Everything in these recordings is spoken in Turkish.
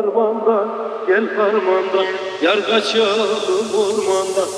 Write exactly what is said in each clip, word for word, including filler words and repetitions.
harmandan, gel harmandan, yar kaçalım ormandan.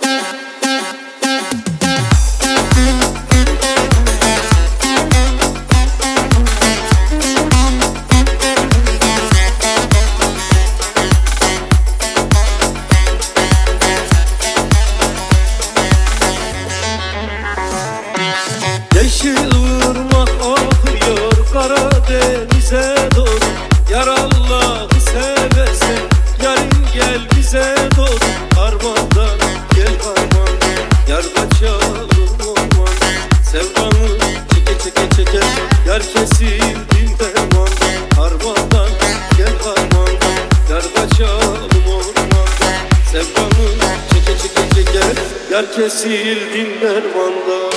Yeşil ırmak akıyor Karadeniz'e doğru. Yar Allah'ı seversen yarın gel bize doğru. Harmandan gel harmandan, yar kaçalım ormandan. Sevdanı çeke çeke çeke, yar kesildim dermandan. Harmandan gel harmandan, yar kaçalım ormandan. Sevdanı çeke çeke çeke, yar kesildim dermandan.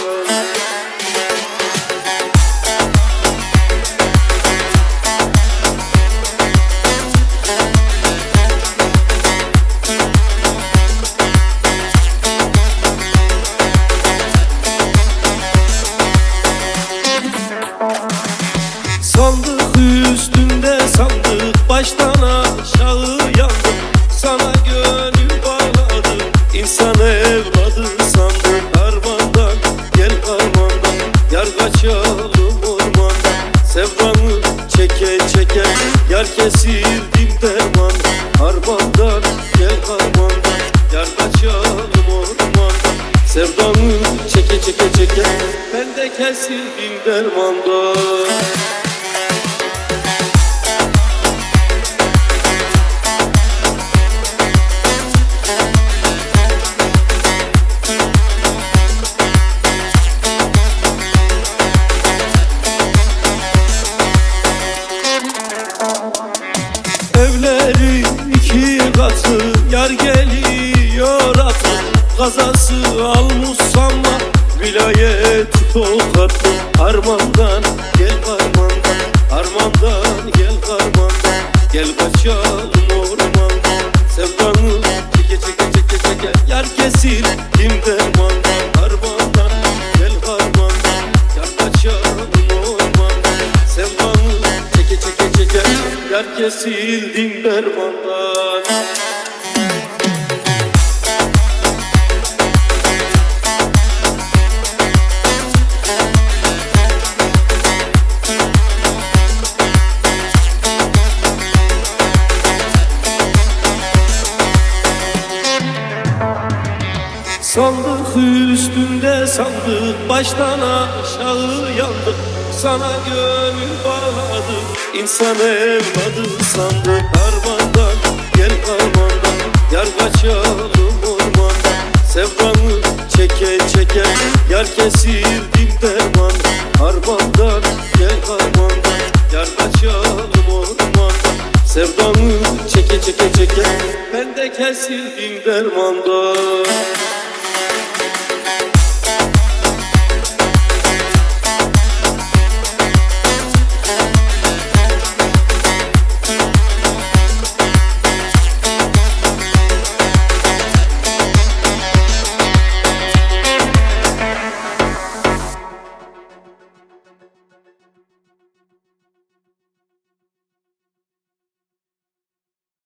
Sandık üstünde sandık, baştan aşağı yandım. Sana gönül bağladım, insan evladı sandım. Harmandan gel harmandan, yar kaçalım ormandan. Sevdanı çeke çeke, yar kesildim dermandan. Harmandan gel harmandan, yar kaçalım ormandan. Sevdanı çeke çeke çeke, ben de kesildim dermandan. Evleri iki katı, yar geliyor atı. Kazası almış ama vilayet tokatı. Harmandan gel harmandan, harmandan gel harmandan. Gel kaçalım ormandan, sevdanı çeke çeke çeke çeke, yar kesildim dermandan. Harmandan gel harmandan, yar kaçalım ormandan. Sevdanı çeke çeke çeke, yar kesildim dermandan. Sandık üstünde sandık, baştan aşağı yandık. Sana gönül bağladım, insan evladı sandık. Harmandan gel harmandan, yar kaçalım ormandan. Sevdanı çeke çeke, yar kesildim dermandan. Harmandan gel harmandan, yar kaçalım ormandan. Sevdanı çeke çeke çeke, ben de kesildim dermandan.